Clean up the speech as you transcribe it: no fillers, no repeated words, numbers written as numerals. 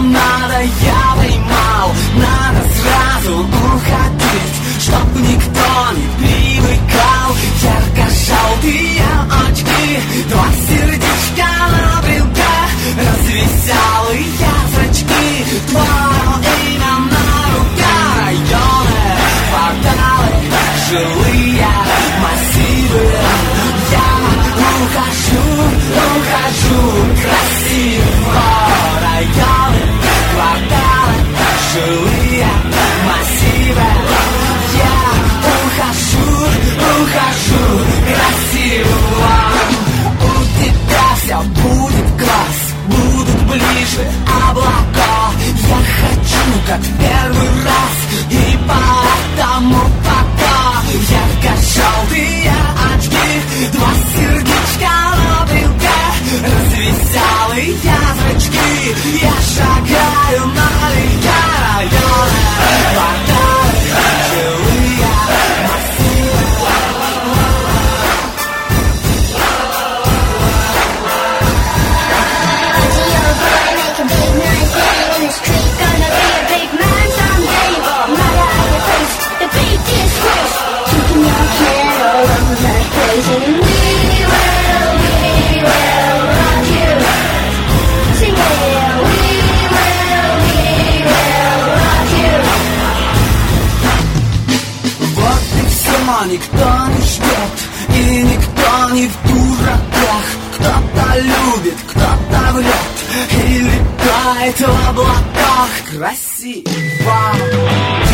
надо, я поймал. Надо сразу уходить, чтоб никто не привыкал. Ярко-желтые очки, два сердечка на брелке, развеселые зрачки, твое имя на руке. Районы, кварталы, жилые массивы. Я ухожу красиво. Районы, кварталы, жилые массивы. Я ухожу красиво. У тебя все будет класс, будут ближе облака. Я хочу, как в первый раз, и поэтому пока. Ярко-желтые очки, два сердечка на брелке, развеселые зрачки. Я шагаю налегке. Районы, кварталы, жилые массивы. Никто не ждет, и никто не в дураках. Кто-то любит, кто-то врет, и летает в облаках. Красиво.